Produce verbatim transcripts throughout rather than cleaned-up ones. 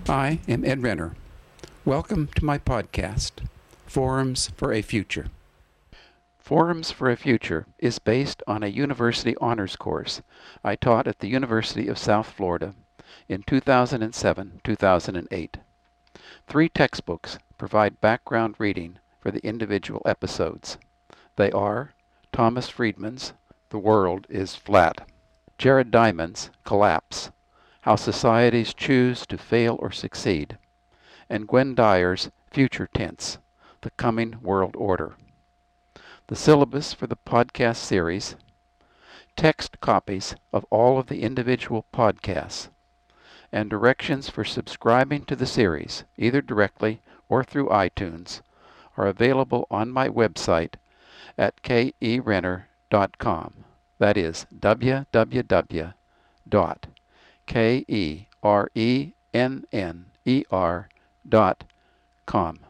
I am Ed Renner. Welcome to my podcast, Forums for a Future. Forums for a Future is based on a university honors course I taught at the University of South Florida in two thousand seven to two thousand eight. Three textbooks provide background reading for the individual episodes. They are Thomas Friedman's The World is Flat, Jared Diamond's Collapse, How Societies Choose to Fail or Succeed, and Gwen Dyer's Future Tense, The Coming World Order. The syllabus for the podcast series, text copies of all of the individual podcasts, and directions for subscribing to the series, either directly or through iTunes, are available on my website at k e renner dot com. That is w w w dot k e r e n n e r dot com.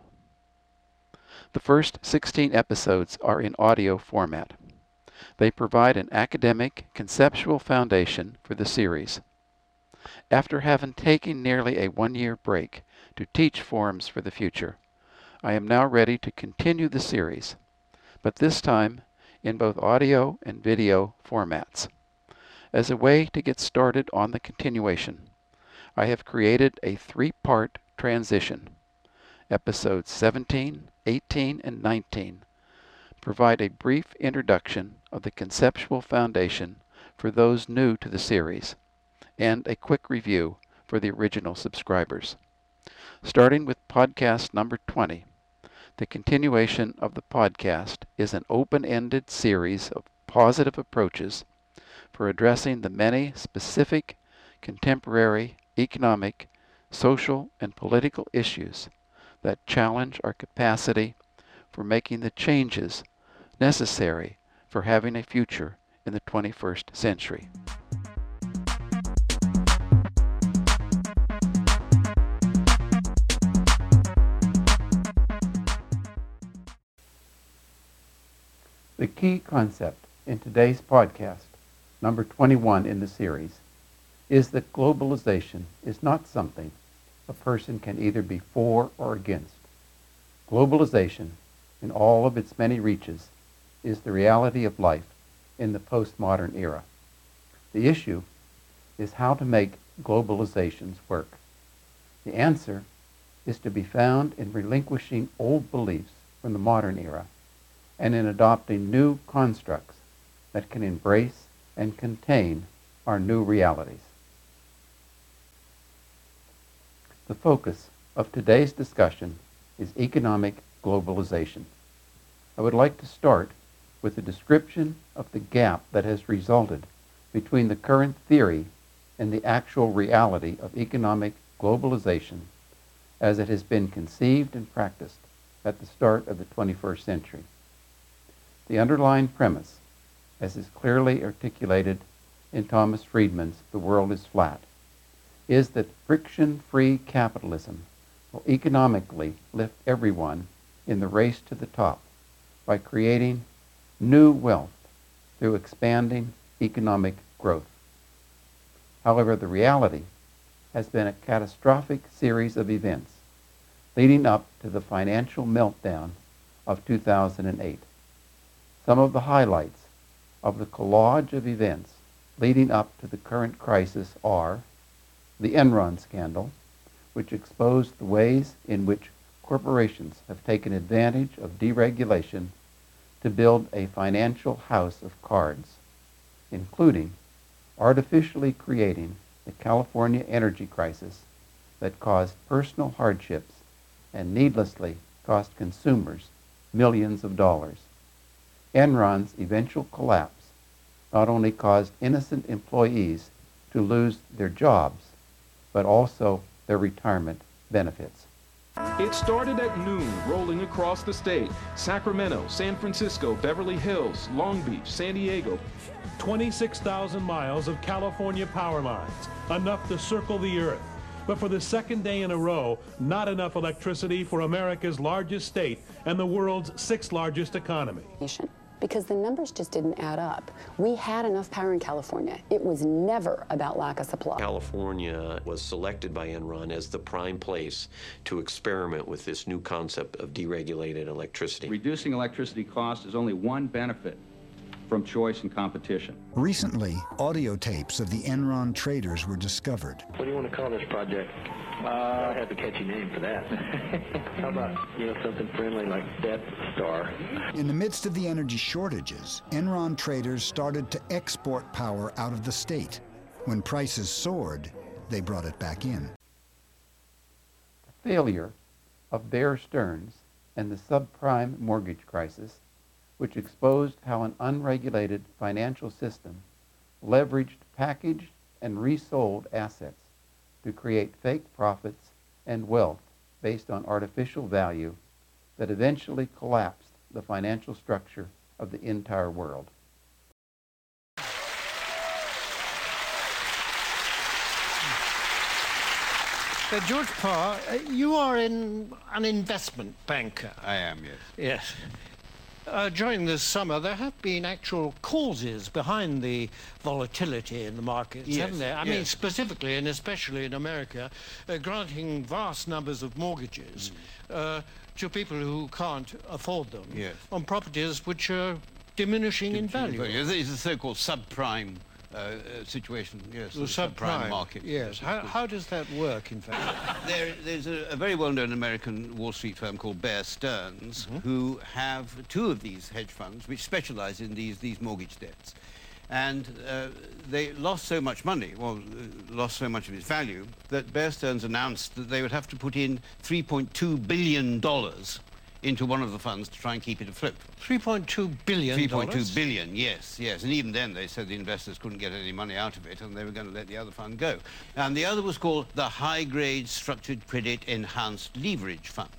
The first sixteen episodes are in audio format. They provide an academic, conceptual foundation for the series. After having taken nearly a one-year break to teach Forums for the Future, I am now ready to continue the series, but this time in both audio and video formats. As a way to get started on the continuation, I have created a three-part transition. Episodes seventeen, eighteen, and nineteen provide a brief introduction of the conceptual foundation for those new to the series, and a quick review for the original subscribers. Starting with podcast number twenty, the continuation of the podcast is an open-ended series of positive approaches for addressing the many specific, contemporary, economic, social, and political issues that challenge our capacity for making the changes necessary for having a future in the twenty-first century. The key concept in today's podcast, number twenty-one in the series, is that globalization is not something a person can either be for or against. Globalization, in all of its many reaches, is the reality of life in the postmodern era. The issue is how to make globalizations work. The answer is to be found in relinquishing old beliefs from the modern era and in adopting new constructs that can embrace and contain our new realities. The focus of today's discussion is economic globalization. I would like to start with a description of the gap that has resulted between the current theory and the actual reality of economic globalization as it has been conceived and practiced at the start of the twenty-first century. The underlying premise, as is clearly articulated in Thomas Friedman's The World is Flat, is that friction-free capitalism will economically lift everyone in the race to the top by creating new wealth through expanding economic growth. However, the reality has been a catastrophic series of events leading up to the financial meltdown of two thousand eight. Some of the highlights of the collage of events leading up to the current crisis are the Enron scandal, which exposed the ways in which corporations have taken advantage of deregulation to build a financial house of cards, including artificially creating the California energy crisis that caused personal hardships and needlessly cost consumers millions of dollars. Enron's eventual collapse not only caused innocent employees to lose their jobs, but also their retirement benefits. It started at noon, rolling across the state. Sacramento, San Francisco, Beverly Hills, Long Beach, San Diego. twenty-six thousand miles of California power lines, enough to circle the earth. But for the second day in a row, not enough electricity for America's largest state and the world's sixth largest economy. because the numbers just didn't add up. We had enough power in California. It was never about lack of supply. California was selected by Enron as the prime place to experiment with this new concept of deregulated electricity. Reducing electricity costs is only one benefit from choice and competition. Recently, audio tapes of the Enron traders were discovered. What do you want to call this project? Uh, I have a catchy name for that. How about, you know, something friendly like Death Star? In the midst of the energy shortages, Enron traders started to export power out of the state. When prices soared, they brought it back in. The failure of Bear Stearns and the subprime mortgage crisis, which exposed how an unregulated financial system leveraged packaged and resold assets to create fake profits and wealth based on artificial value that eventually collapsed the financial structure of the entire world. Uh, George Parr, uh, you are in an investment banker. I am, yes. Yes. Uh, during this summer, there have been actual causes behind the volatility in the markets, Yes, haven't there? I yes. mean, specifically and especially in America, uh, granting vast numbers of mortgages mm. uh, to people who can't afford them Yes. on properties which are diminishing in value. It's the so-called subprime uh, uh, situation, yes, The the subprime, subprime market. Yes. How, how does that work, in fact? There, there's a, a very well-known American Wall Street firm called Bear Stearns, mm-hmm. who have two of these hedge funds which specialize in these, these mortgage debts. And uh, they lost so much money, well, uh, lost so much of its value, that Bear Stearns announced that they would have to put in three point two billion dollars into one of the funds to try and keep it afloat. three point two billion dollars? three point two billion, yes, yes. And even then they said the investors couldn't get any money out of it and they were going to let the other fund go. And the other was called the High Grade Structured Credit Enhanced Leverage Fund.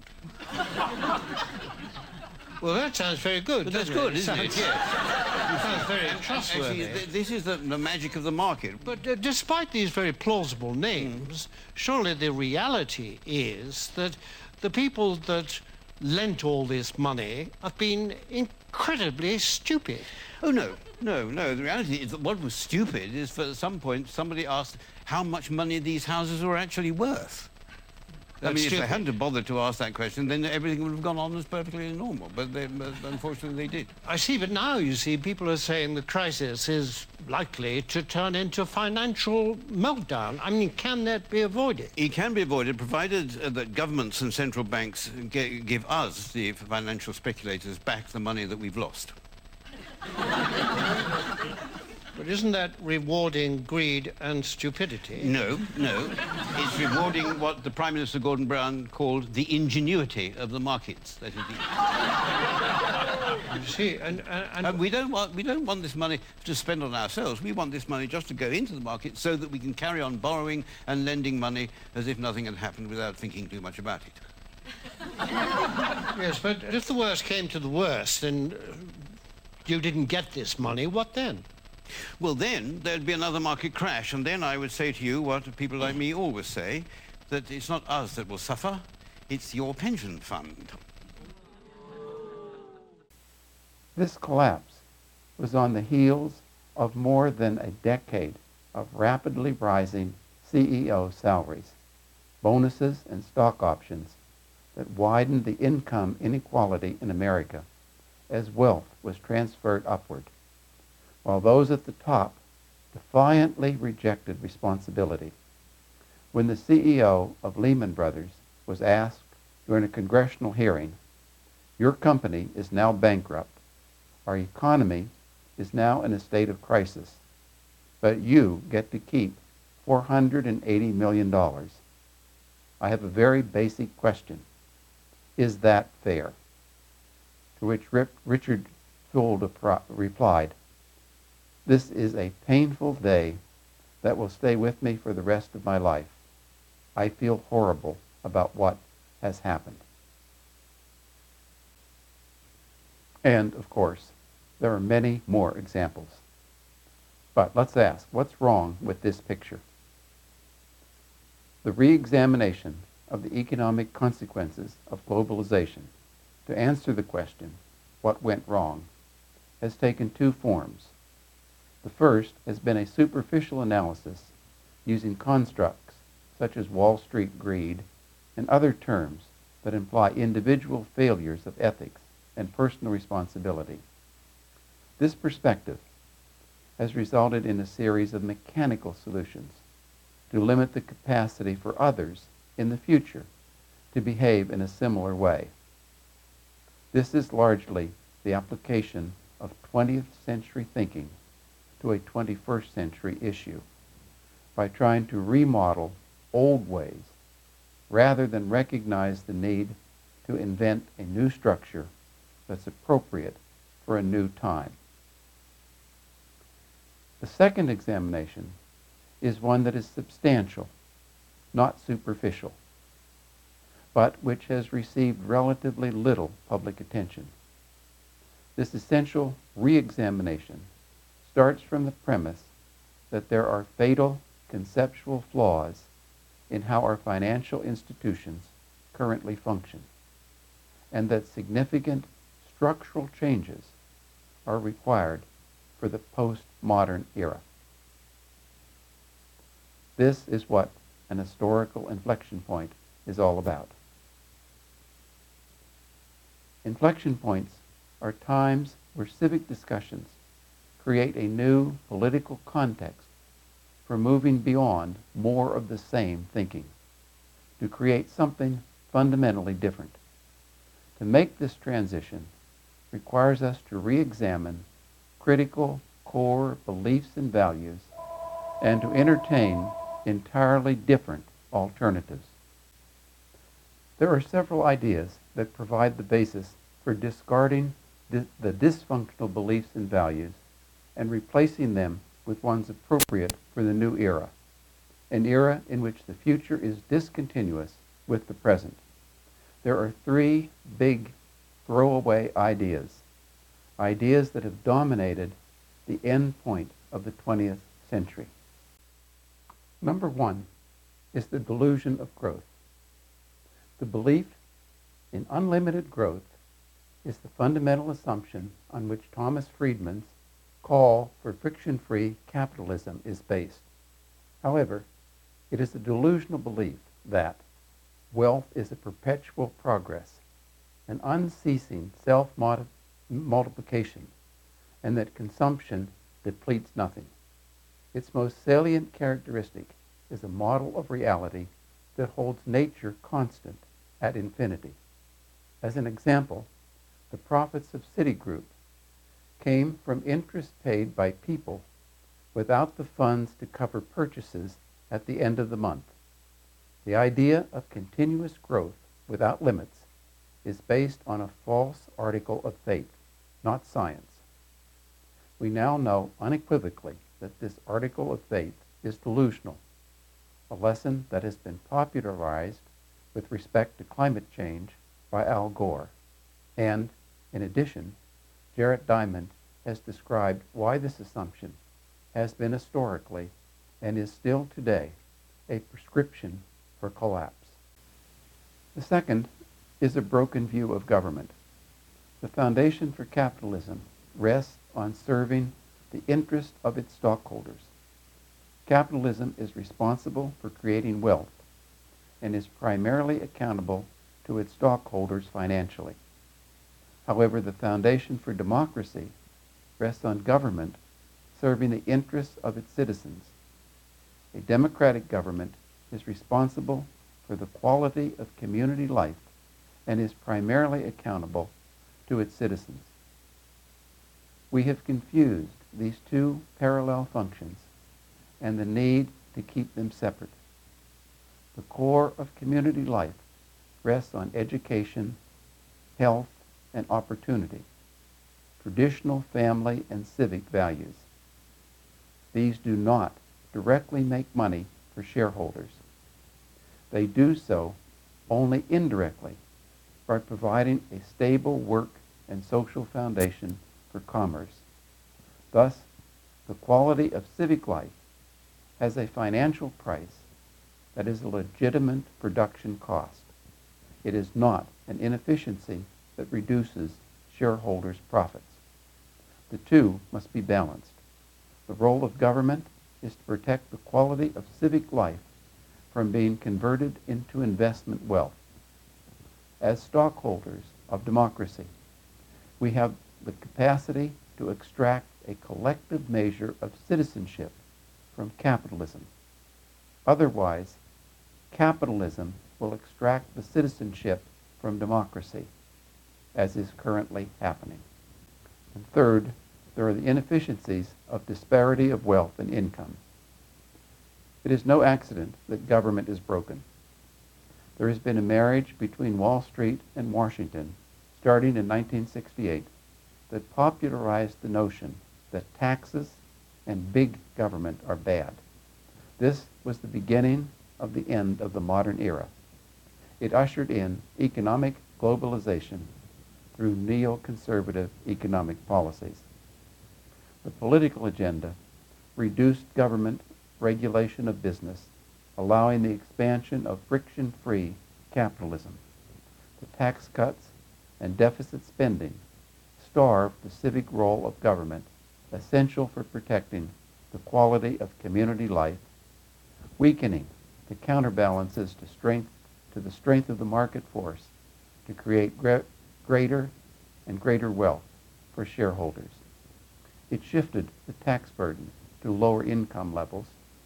Well, that sounds very good. But that's doesn't good, it? isn't it? Yes. It sounds very trustworthy. Actually, th this is the, the magic of the market. But uh, despite these very plausible names, mm. surely the reality is that the people that lent all this money have been incredibly stupid. Oh, no, no, no. The reality is that what was stupid is for at some point somebody asked how much money these houses were actually worth. I mean, if they hadn't have bothered to ask that question, then everything would have gone on as perfectly normal. But, they, but unfortunately, they did. I see, but now, you see, people are saying the crisis is likely to turn into financial meltdown. I mean, can that be avoided? It can be avoided, provided uh, that governments and central banks g give us, the financial speculators, back the money that we've lost. But isn't that rewarding greed and stupidity? No, no. It's rewarding what the Prime Minister Gordon Brown called the ingenuity of the markets. That is the... You see, and, and, and... and we don't want we don't want this money to spend on ourselves. We want this money just to go into the market so that we can carry on borrowing and lending money as if nothing had happened without thinking too much about it. Yes, but if the worst came to the worst and uh, you didn't get this money, what then? Well, then there'd be another market crash, and then I would say to you what people like me always say, that it's not us that will suffer, it's your pension fund. This collapse was on the heels of more than a decade of rapidly rising C E O salaries, bonuses, and stock options that widened the income inequality in America as wealth was transferred upward, while those at the top defiantly rejected responsibility. When the C E O of Lehman Brothers was asked during a congressional hearing, "Your company is now bankrupt. Our economy is now in a state of crisis, but you get to keep four hundred eighty million dollars. I have a very basic question. Is that fair?" To which Rip, Richard Gould replied, "This is a painful day that will stay with me for the rest of my life. I feel horrible about what has happened." And, of course, there are many more examples. But let's ask, what's wrong with this picture? The re-examination of the economic consequences of globalization to answer the question, what went wrong, has taken two forms. The first has been a superficial analysis using constructs such as Wall Street greed and other terms that imply individual failures of ethics and personal responsibility. This perspective has resulted in a series of mechanical solutions to limit the capacity for others in the future to behave in a similar way. This is largely the application of twentieth century thinking to a twenty-first century issue by trying to remodel old ways rather than recognize the need to invent a new structure that's appropriate for a new time. The second examination is one that is substantial, not superficial, but which has received relatively little public attention. This essential re-examination starts from the premise that there are fatal conceptual flaws in how our financial institutions currently function, and that significant structural changes are required for the postmodern era. This is what an historical inflection point is all about. Inflection points are times where civic discussions create a new political context for moving beyond more of the same thinking, to create something fundamentally different. To make this transition requires us to re-examine critical core beliefs and values and to entertain entirely different alternatives. There are several ideas that provide the basis for discarding di- the dysfunctional beliefs and values and replacing them with ones appropriate for the new era, an era in which the future is discontinuous with the present. There are three big throwaway ideas, ideas that have dominated the end point of the twentieth century. Number one is the delusion of growth. The belief in unlimited growth is the fundamental assumption on which Thomas Friedman's call for friction-free capitalism is based. However, it is a delusional belief that wealth is a perpetual progress, an unceasing self-multiplication, and that consumption depletes nothing. Its most salient characteristic is a model of reality that holds nature constant at infinity. As an example, the profits of Citigroup came from interest paid by people without the funds to cover purchases at the end of the month. The idea of continuous growth without limits is based on a false article of faith, not science. We now know unequivocally that this article of faith is delusional, a lesson that has been popularized with respect to climate change by Al Gore. And, in addition, Jared Diamond has described why this assumption has been historically and is still today a prescription for collapse. The second is a broken view of government. The foundation for capitalism rests on serving the interest of its stockholders. Capitalism is responsible for creating wealth and is primarily accountable to its stockholders financially. However, the foundation for democracy rests on government serving the interests of its citizens. A democratic government is responsible for the quality of community life and is primarily accountable to its citizens. We have confused these two parallel functions and the need to keep them separate. The core of community life rests on education, health, and opportunity, traditional family and civic values. These do not directly make money for shareholders. They do so only indirectly by providing a stable work and social foundation for commerce. Thus, the quality of civic life has a financial price that is a legitimate production cost. It is not an inefficiency that reduces shareholders' profits. The two must be balanced. The role of government is to protect the quality of civic life from being converted into investment wealth. As stockholders of democracy, we have the capacity to extract a collective measure of citizenship from capitalism. Otherwise, capitalism will extract the citizenship from democracy, as is currently happening. And third, there are the inefficiencies of disparity of wealth and income. It is no accident that government is broken. There has been a marriage between Wall Street and Washington, starting in nineteen sixty-eight, that popularized the notion that taxes and big government are bad. This was the beginning of the end of the modern era. It ushered in economic globalization through neoconservative economic policies. The political agenda reduced government regulation of business, allowing the expansion of friction-free capitalism. The tax cuts and deficit spending starved the civic role of government, essential for protecting the quality of community life, weakening the counterbalances to strength to the strength of the market force to create gre- greater and greater wealth for shareholders. It shifted the tax burden to lower income levels,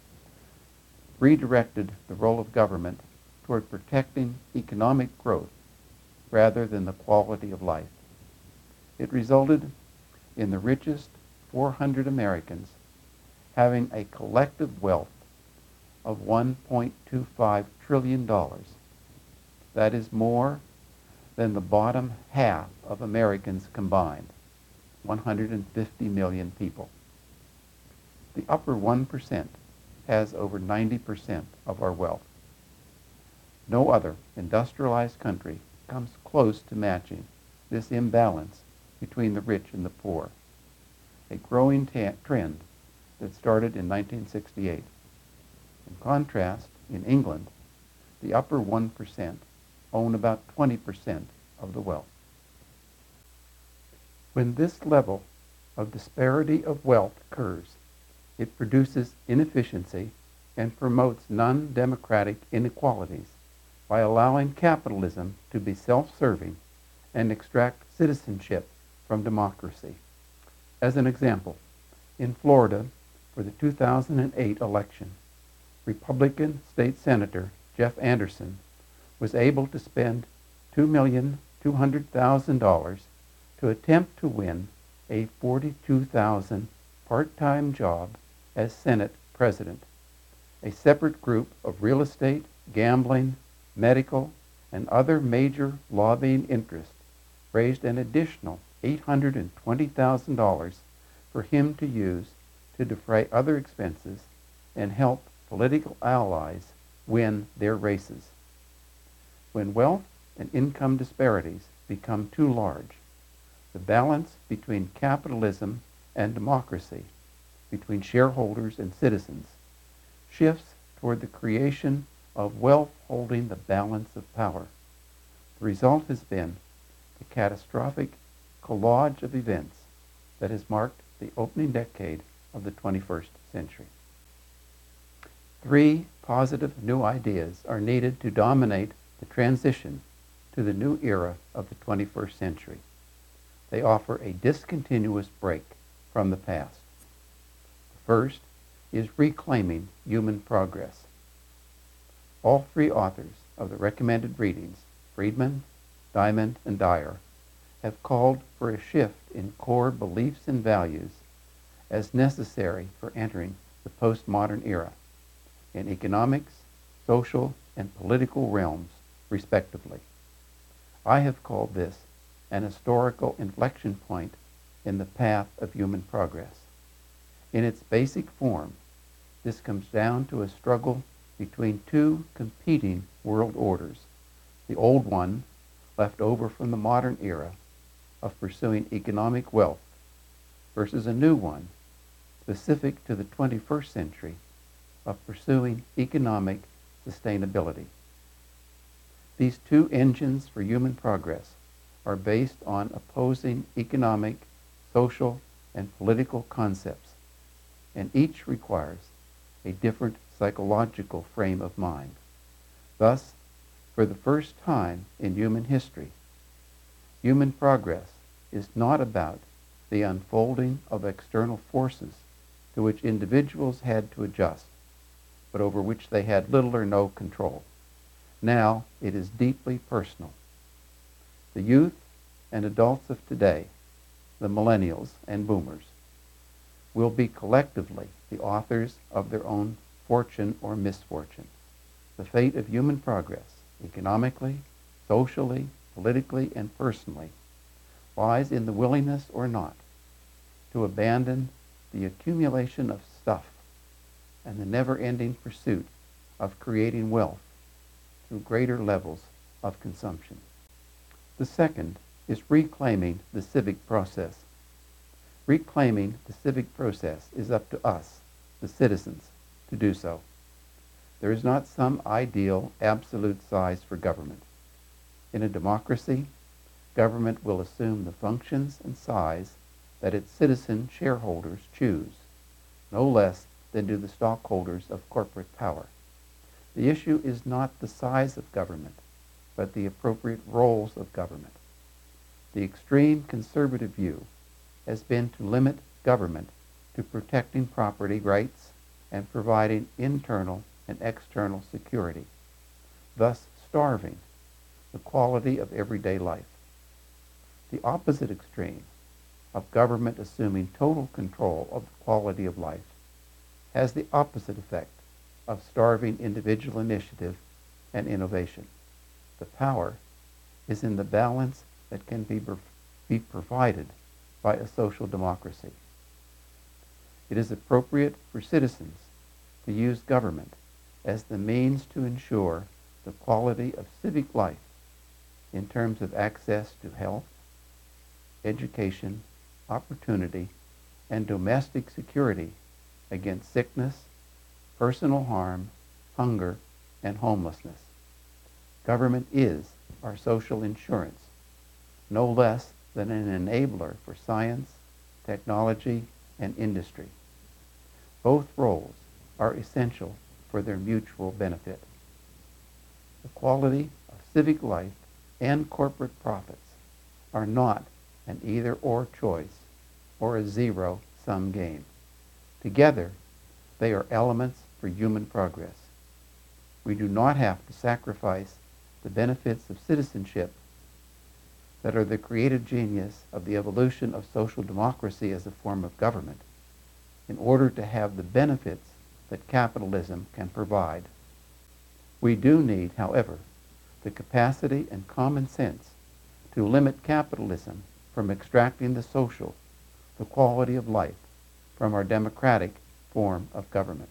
redirected the role of government toward protecting economic growth rather than the quality of life. It resulted in the richest four hundred Americans having a collective wealth of one point two five trillion dollars. That is more than the bottom half of Americans combined, one hundred fifty million people. The upper one percent has over ninety percent of our wealth. No other industrialized country comes close to matching this imbalance between the rich and the poor, a growing ta- trend that started in nineteen sixty-eight. In contrast, in England, the upper one percent own about twenty percent of the wealth. When this level of disparity of wealth occurs, it produces inefficiency and promotes non-democratic inequalities by allowing capitalism to be self-serving and extract citizenship from democracy. As an example, in Florida, for the two thousand eight election, Republican State Senator Jeff Anderson was able to spend two million two hundred thousand dollars to attempt to win a forty-two thousand dollars part-time job as Senate President. A separate group of real estate, gambling, medical, and other major lobbying interests raised an additional eight hundred twenty thousand dollars for him to use to defray other expenses and help political allies win their races. When wealth and income disparities become too large, the balance between capitalism and democracy, between shareholders and citizens, shifts toward the creation of wealth holding the balance of power. The result has been the catastrophic collage of events that has marked the opening decade of the twenty-first century. Three positive new ideas are needed to dominate the transition to the new era of the twenty-first century. They offer a discontinuous break from the past. The first is reclaiming human progress. All three authors of the recommended readings, Friedman, Diamond, and Dyer, have called for a shift in core beliefs and values as necessary for entering the postmodern era in economics, social, and political realms, respectively. I have called this an historical inflection point in the path of human progress. In its basic form, this comes down to a struggle between two competing world orders, the old one, left over from the modern era, of pursuing economic wealth, versus a new one, specific to the twenty-first century, of pursuing economic sustainability. These two engines for human progress are based on opposing economic, social, and political concepts, and each requires a different psychological frame of mind. Thus, for the first time in human history, human progress is not about the unfolding of external forces to which individuals had to adjust, but over which they had little or no control. Now it is deeply personal. The youth and adults of today, the millennials and boomers, will be collectively the authors of their own fortune or misfortune. The fate of human progress, economically, socially, politically, and personally, lies in the willingness or not to abandon the accumulation of stuff and the never-ending pursuit of creating wealth through greater levels of consumption. The second is reclaiming the civic process. Reclaiming the civic process is up to us, the citizens, to do so. There is not some ideal, absolute size for government. In a democracy, government will assume the functions and size that its citizen shareholders choose, no less than do the stockholders of corporate power. The issue is not the size of government, but the appropriate roles of government. The extreme conservative view has been to limit government to protecting property rights and providing internal and external security, thus starving the quality of everyday life. The opposite extreme of government assuming total control of the quality of life has the opposite effect of starving individual initiative and innovation. The power is in the balance that can be, be provided by a social democracy. It is appropriate for citizens to use government as the means to ensure the quality of civic life in terms of access to health, education, opportunity, and domestic security against sickness, personal harm, hunger, and homelessness. Government is our social insurance, no less than an enabler for science, technology, and industry. Both roles are essential for their mutual benefit. The quality of civic life and corporate profits are not an either-or choice or a zero-sum game. Together, they are elements for human progress. We do not have to sacrifice the benefits of citizenship that are the creative genius of the evolution of social democracy as a form of government in order to have the benefits that capitalism can provide. We do need, however, the capacity and common sense to limit capitalism from extracting the social, the quality of life, from our democratic form of government.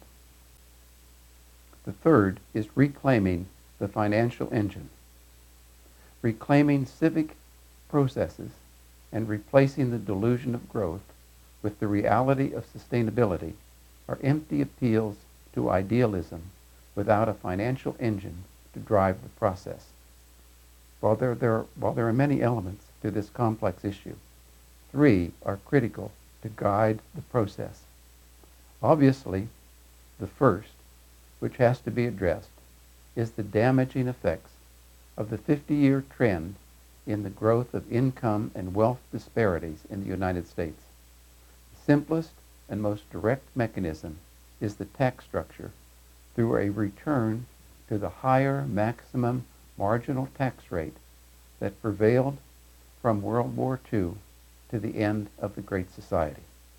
The third is reclaiming the financial engine. Reclaiming civic processes and replacing the delusion of growth with the reality of sustainability are empty appeals to idealism without a financial engine to drive the process. While there, there, while there are many elements to this complex issue, three are critical to guide the process. Obviously, the first, which has to be addressed, is the damaging effects of the fifty-year trend in the growth of income and wealth disparities in the United States. The simplest and most direct mechanism is the tax structure through a return to the higher maximum marginal tax rate that prevailed from World War Two to the end of the Great Society.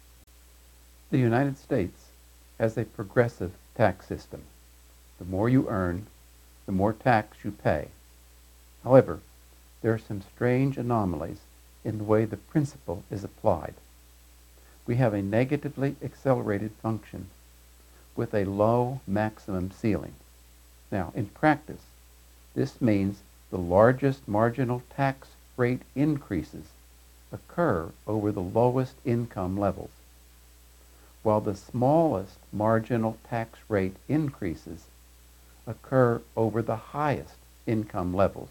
The United States has a progressive tax system. The more you earn, the more tax you pay. However, there are some strange anomalies in the way the principle is applied. We have a negatively accelerated function with a low maximum ceiling. Now, in practice, this means the largest marginal tax rate increases occur over the lowest income levels, while the smallest marginal tax rate increases occur over the highest income levels,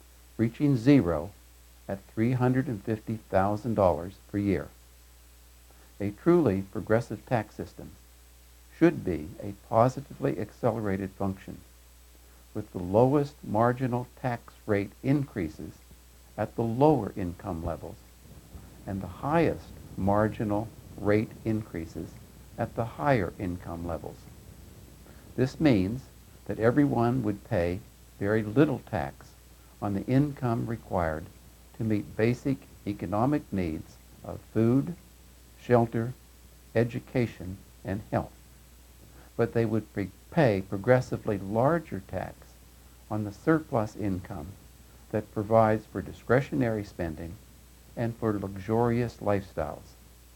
reaching zero at three hundred fifty thousand dollars per year. A truly progressive tax system should be a positively accelerated function, with the lowest marginal tax rate increases at the lower income levels and the highest marginal rate increases at the higher income levels. This means that everyone would pay very little tax on the income required to meet basic economic needs of food, shelter, education, and health. But they would pre- pay progressively larger tax on the surplus income that provides for discretionary spending and for luxurious lifestyles.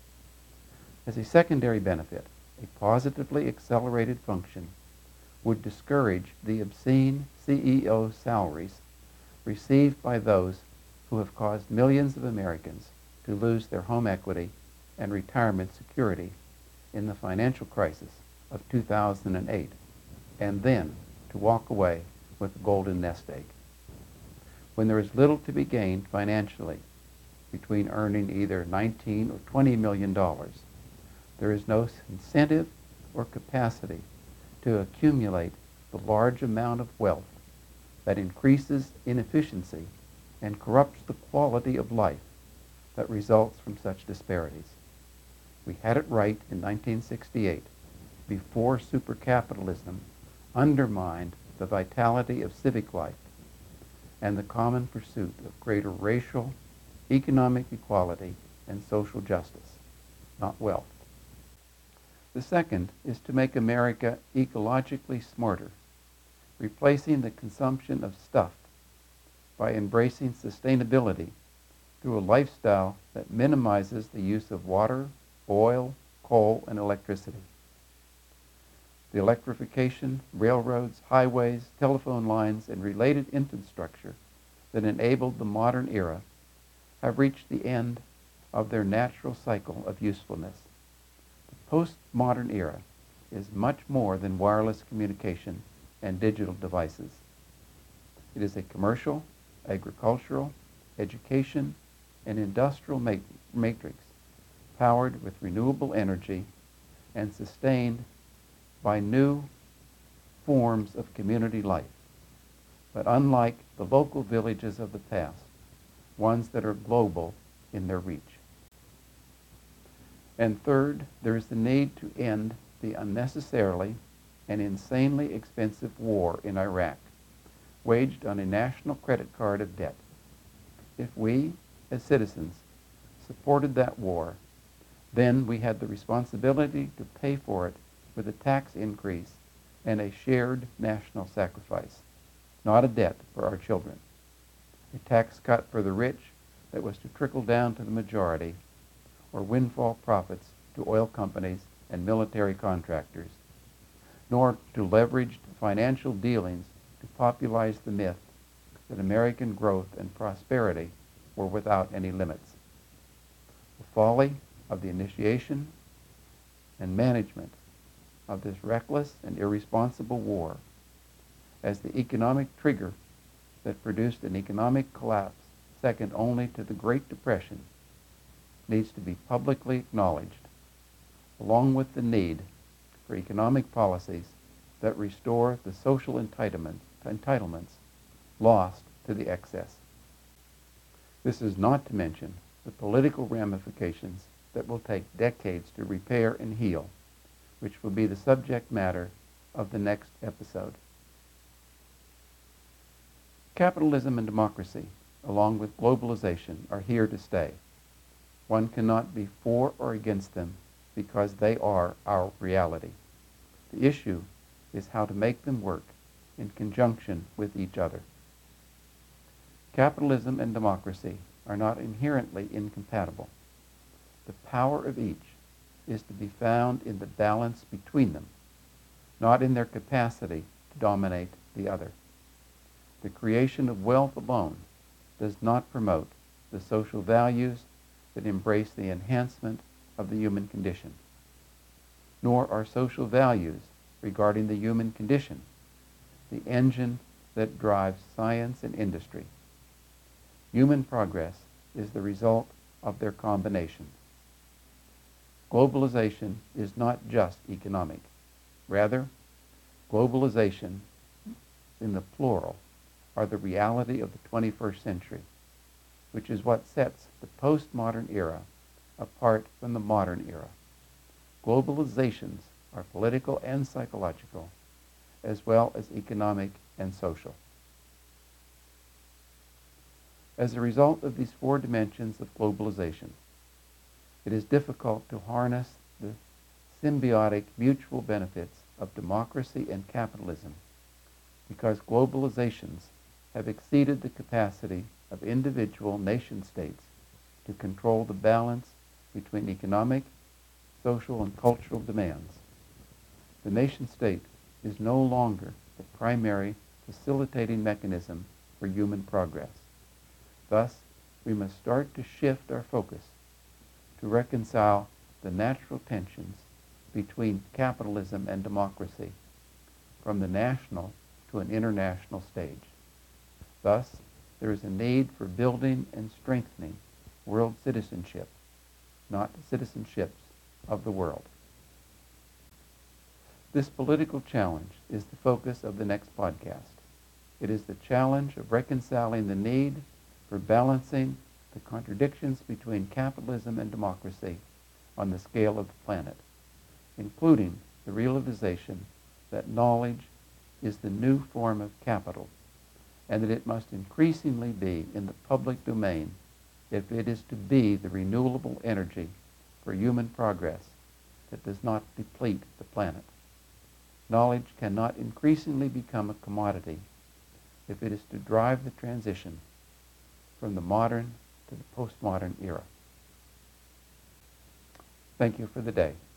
As a secondary benefit, a positively accelerated function would discourage the obscene C E O salaries received by those who have caused millions of Americans to lose their home equity and retirement security in the financial crisis of two thousand eight, and then to walk away with a golden nest egg. When there is little to be gained financially between earning either nineteen or twenty million dollars, there is no incentive or capacity to accumulate the large amount of wealth that increases inefficiency and corrupts the quality of life that results from such disparities. We had it right in nineteen sixty-eight, before supercapitalism undermined the vitality of civic life and the common pursuit of greater racial, economic equality, and social justice, not wealth. The second is to make America ecologically smarter, replacing the consumption of stuff by embracing sustainability through a lifestyle that minimizes the use of water, oil, coal, and electricity. The electrification, railroads, highways, telephone lines, and related infrastructure that enabled the modern era have reached the end of their natural cycle of usefulness. The postmodern era is much more than wireless communication and digital devices. It is a commercial, agricultural, education, and industrial ma- matrix powered with renewable energy and sustained by new forms of community life. But unlike the local villages of the past, ones that are global in their reach. And third, there is the need to end the unnecessarily and insanely expensive war in Iraq, waged on a national credit card of debt. If we, as citizens, supported that war, then we had the responsibility to pay for it with a tax increase and a shared national sacrifice, not a debt for our children. A tax cut for the rich that was to trickle down to the majority, or windfall profits to oil companies and military contractors, nor to leveraged financial dealings to popularize the myth that American growth and prosperity were without any limits. The folly of the initiation and management of this reckless and irresponsible war as the economic trigger that produced an economic collapse second only to the Great Depression needs to be publicly acknowledged, along with the need for economic policies that restore the social entitlement, entitlements lost to the excess. This is not to mention the political ramifications that will take decades to repair and heal, which will be the subject matter of the next episode. Capitalism and democracy, along with globalization, are here to stay. One cannot be for or against them because they are our reality. The issue is how to make them work in conjunction with each other. Capitalism and democracy are not inherently incompatible. The power of each is to be found in the balance between them, not in their capacity to dominate the other. The creation of wealth alone does not promote the social values that embrace the enhancement of the human condition, nor are social values regarding the human condition the engine that drives science and industry. Human progress is the result of their combination. globalization is not just economic. Rather, globalization, in the plural, are the reality of the twenty-first century, which is what sets the postmodern era apart from the modern era. Globalizations are political and psychological, as well as economic and social. As a result of these four dimensions of globalization, it is difficult to harness the symbiotic mutual benefits of democracy and capitalism, because globalizations have exceeded the capacity of individual nation-states to control the balance between economic, social, and cultural demands. The nation-state is no longer the primary facilitating mechanism for human progress. Thus, we must start to shift our focus to reconcile the natural tensions between capitalism and democracy from the national to an international stage. Thus, there is a need for building and strengthening world citizenship, not citizenships of the world. This political challenge is the focus of the next podcast. It is the challenge of reconciling the need for balancing the contradictions between capitalism and democracy on the scale of the planet, including the realization that knowledge is the new form of capital, and that it must increasingly be in the public domain if it is to be the renewable energy for human progress that does not deplete the planet. Knowledge cannot increasingly become a commodity if it is to drive the transition from the modern to the postmodern era. Thank you for the day.